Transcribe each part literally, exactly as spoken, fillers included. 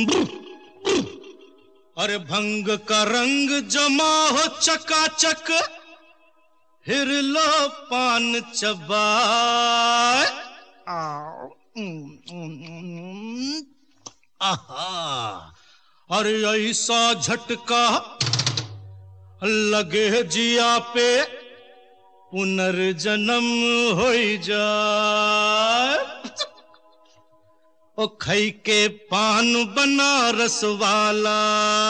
अरे भंग का रंग जमा हो चकाचक, फिर लो पान चबाए। आहा, अरे ऐसा झटका लगे जिया पे, पुनर्जन्म हो जाए। ओ खई के पान बनारस वाला,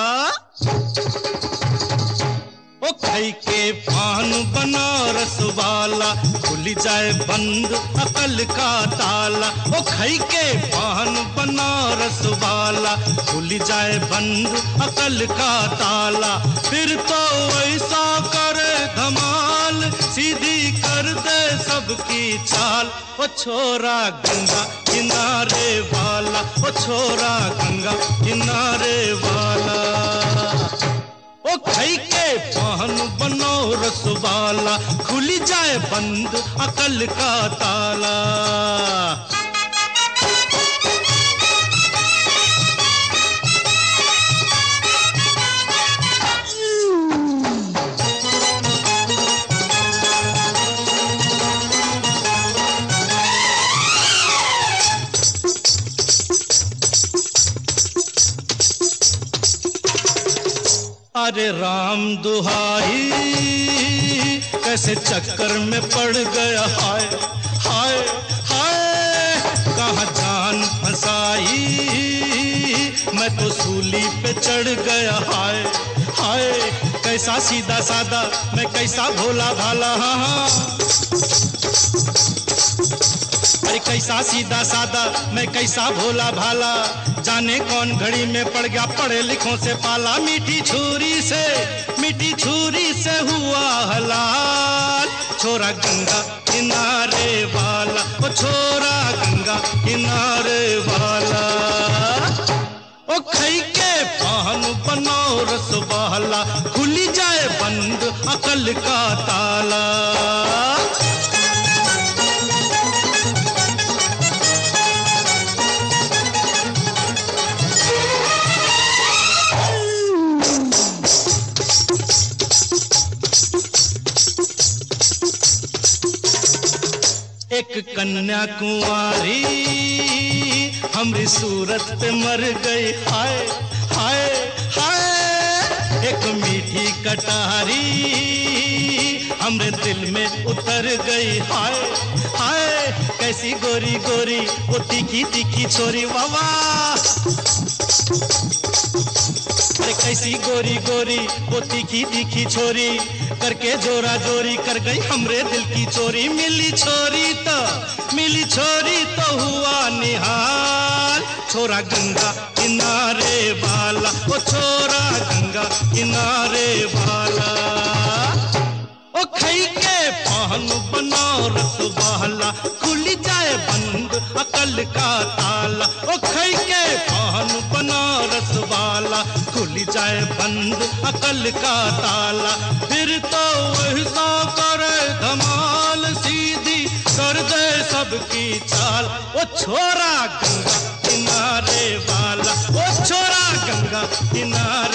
ओ खई के पान बनारस वाला, खुल जाए बंद अकल का ताला। ओ खई के पान बनारस वाला, खुल जाए बंद अकल का ताला। फिर तो ऐसा करे धमाल, सीधी कर दे सबकी चाल। ओ छोरा गंगा किनारे वाला, ओ छोरा गंगा किनारे वाला। ओ खई के पान बनारस वाला, खुल जाए बंद अकल का ताला। अरे राम दुहाई, कैसे चक्कर में पड़ गया, हाय हाय हाय। कहाँ जान फंसाई, मैं तो सूली पे चढ़ गया, हाय हाय। कैसा सीधा सादा, मैं कैसा भोला भाला, हाँ हाँ। अरे कैसा सीधा सादा, मैं कैसा भोला भाला। जाने कौन घड़ी में पड़ गया पढ़े लिखों से पाला। मीठी छुरी से, मीठी छुरी से हुआ हलाल। छोरा गंगा किनारे वाला, ओ छोरा गंगा किनारे वाला। ओ खई के पान बनारस वाला, खुली जाए बंद अकल का ताला। एक कन्या कुंवारी हमरी सूरत पे मर गई, हाय हाय हाय। एक मीठी कटारी हमरे दिल में उतर गई, हाय हाय। कैसी गोरी गोरी वो तीखी तीखी छोरी, वावा। अरे कैसी गोरी गोरी वो तीखी तीखी छोरी, करके जोरा जोरी कर गई हमरे दिल की चोरी। मिली छोरी तो, मिली छोरी तो हुआ निहाल। छोरा गंगा किनारे वाला, ओ छोरा गंगा किनारे वाला। ओ खई के पान बनारस वाला, खुल जाए बंद अकल का ताला। ओ खई के पान बनारस वाला, खुल जाए बंद अकल का ताला। फिर तो ऐसा करे धमाल, सीधी कर दे सबकी चाल। ओ छोरा गंगा किनारे वाला, ओ छोरा गंगा किनारे